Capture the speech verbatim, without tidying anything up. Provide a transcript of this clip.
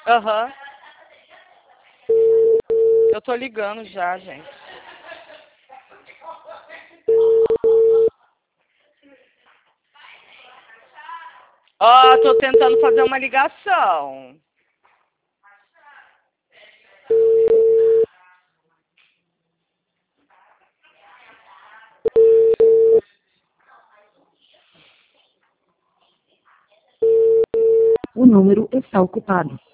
Aham. Eu tô ligando já, gente. Ó, tô tentando fazer uma ligação. O número está ocupado.